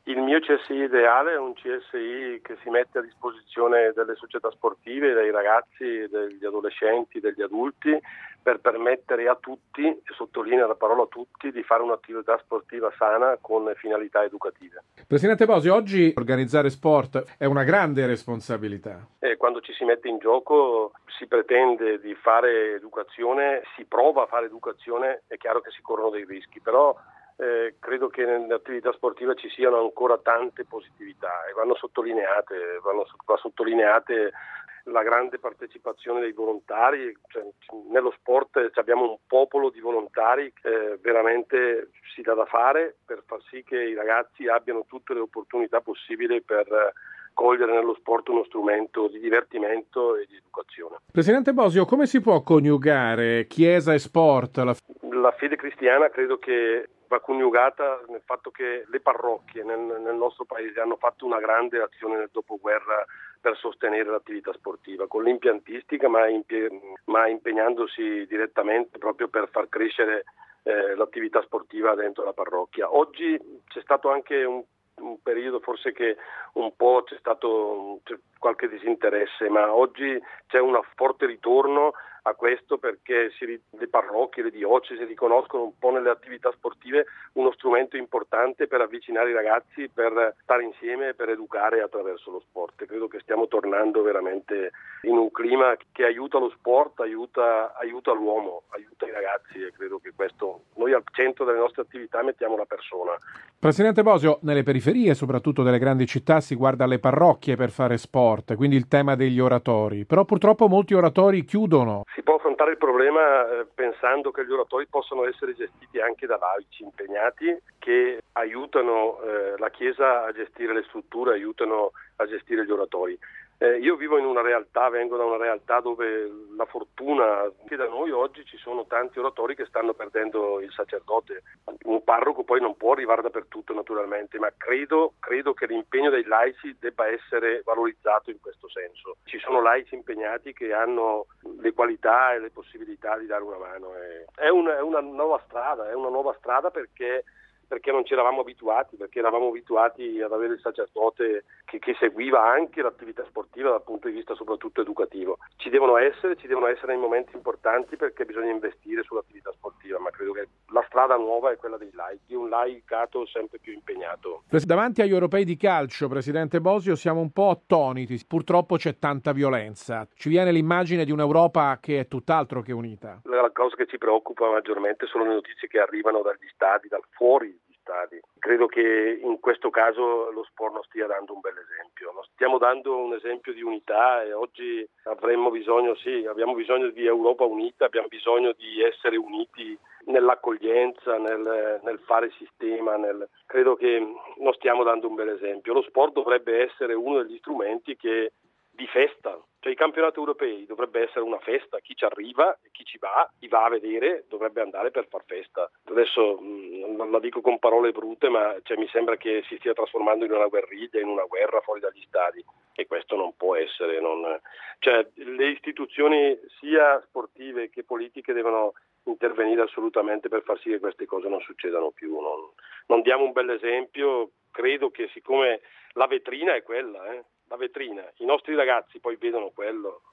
Il mio CSI ideale è un CSI che si mette a disposizione delle società sportive, dei ragazzi, degli adolescenti, degli adulti, per permettere a tutti, e sottolineo la parola tutti, di fare un'attività sportiva sana con finalità educative. Presidente Bosio, oggi organizzare sport è una grande responsabilità. Quando ci si mette in gioco si pretende di fare educazione, si prova a fare educazione, è chiaro che si corrono dei rischi, però credo che nelle attività sportive ci siano ancora tante positività e va sottolineate la grande partecipazione dei volontari. Nello sport abbiamo un popolo di volontari che veramente si dà da fare per far sì che i ragazzi abbiano tutte le opportunità possibili per cogliere nello sport uno strumento di divertimento e di educazione. Presidente Bosio, come si può coniugare Chiesa e sport? La fede cristiana credo che va coniugata nel fatto che le parrocchie nel nostro paese hanno fatto una grande azione nel dopoguerra per sostenere l'attività sportiva, con l'impiantistica ma impegnandosi direttamente proprio per far crescere l'attività sportiva dentro la parrocchia. Oggi c'è stato anche un periodo forse che un po' c'è qualche disinteresse, ma oggi c'è un forte ritorno a questo perché le parrocchie, le diocesi riconoscono un po' nelle attività sportive uno strumento importante per avvicinare i ragazzi, per stare insieme, per educare attraverso lo sport. Credo che stiamo tornando veramente in un clima che aiuta lo sport, aiuta l'uomo, aiuta i ragazzi, e credo che questo, noi al centro delle nostre attività mettiamo la persona. Presidente Bosio, nelle periferie, soprattutto delle grandi città, si guarda alle parrocchie per fare sport, quindi il tema degli oratori, però purtroppo molti oratori chiudono. Si può affrontare il problema pensando che gli oratori possono essere gestiti anche da laici impegnati che aiutano la Chiesa a gestire le strutture, aiutano a gestire gli oratori. Io vengo da una realtà dove la fortuna che da noi oggi ci sono tanti oratori che stanno perdendo il sacerdote. Un parroco poi non può arrivare dappertutto naturalmente, ma credo che l'impegno dei laici debba essere valorizzato in questo senso. Ci sono laici impegnati che hanno le qualità e le possibilità di dare una mano. È una nuova strada perché non ci eravamo abituati, perché eravamo abituati ad avere il sacerdote che seguiva anche l'attività sportiva dal punto di vista soprattutto educativo. Ci devono essere nei momenti importanti perché bisogna investire sull'attività sportiva, ma credo che la strada nuova è quella dei laici, un laicato sempre più impegnato. Davanti agli europei di calcio, Presidente Bosio, siamo un po' attoniti, purtroppo c'è tanta violenza, ci viene l'immagine di un'Europa che è tutt'altro che unita. La cosa che ci preoccupa maggiormente sono le notizie che arrivano dagli stadi, dal fuori stadi. Credo che in questo caso lo sport non stia dando un bel esempio. Stiamo dando un esempio di unità e oggi abbiamo bisogno di Europa unita, abbiamo bisogno di essere uniti nell'accoglienza, nel fare sistema. Credo che non stiamo dando un bel esempio. Lo sport dovrebbe essere uno degli strumenti di festa, cioè i campionati europei dovrebbe essere una festa, chi ci arriva e chi va a vedere dovrebbe andare per far festa. Adesso non la dico con parole brute, ma mi sembra che si stia trasformando in una guerriglia, in una guerra fuori dagli stadi, e questo non può essere. Le istituzioni sia sportive che politiche devono intervenire assolutamente per far sì che queste cose non succedano più. Non diamo un bel esempio. Credo che siccome la vetrina è quella, la vetrina, i nostri ragazzi poi vedono quello,